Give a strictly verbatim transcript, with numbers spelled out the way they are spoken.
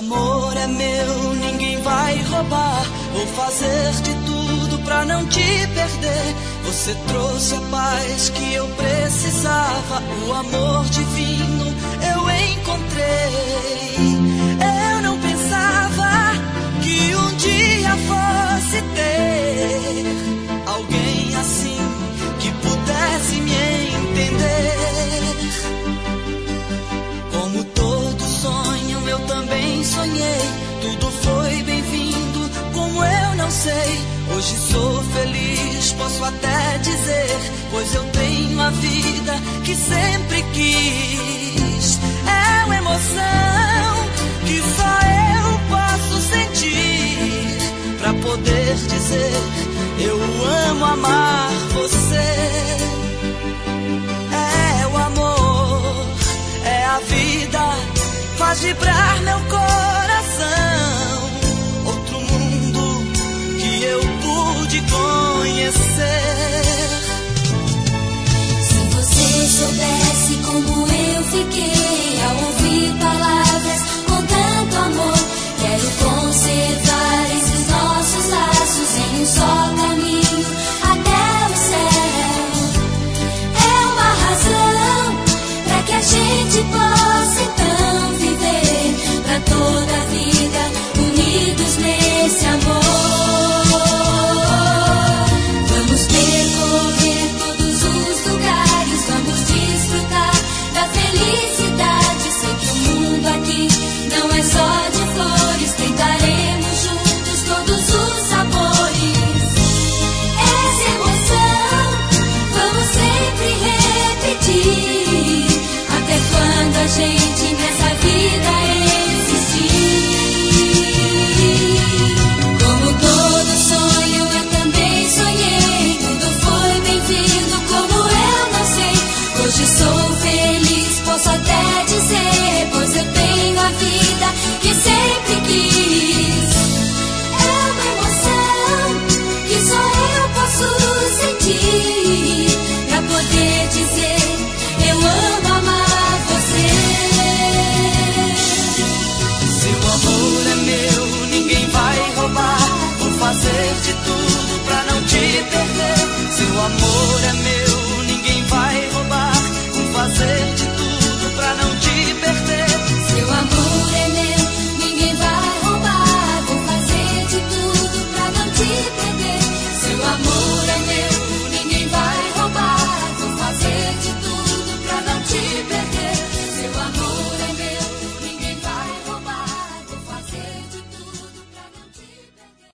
amor é meu, ninguém vai roubar. Vou fazer de tudo pra não te perder. Você trouxe a paz que eu precisava. O amor divino eu encontrei. Eu não pensava que um dia fosse ter alguém assim que pudesse me entender. Como todo sonho eu também sonhei. Tudo foi bem-vindo, como eu não sei. Hoje sou feliz, posso até dizer, pois eu tenho a vida que sempre quis. É uma emoção que só eu posso sentir, pra poder dizer, eu amo amar você. É o amor, é a vida, faz vibrar meu coração. Outro mundo que eu pude conhecer. Se você soubesse como eu fiquei ao ouvir palavras com tanto amor. Quero conservar esses nossos laços em um só caminho até o céu. É uma razão pra que a gente possa então viver pra toda a vida unidos nesse amor. Vamos percorrer todos os lugares, vamos desfrutar da felicidade. Sei que o mundo aqui não é só de flores, tentaremos juntos todos os sabores. Essa emoção vamos sempre repetir, até quando a gente nessa vida existir. Como todo sonho eu também sonhei. Tudo foi bem-vindo, como eu não sei. Hoje sou feliz, posso até dizer, pois eu tenho a vida que sempre quis. É uma emoção que só eu posso sentir, pra poder dizer, eu amo amar você. Seu amor é meu, ninguém vai roubar. Vou fazer de tudo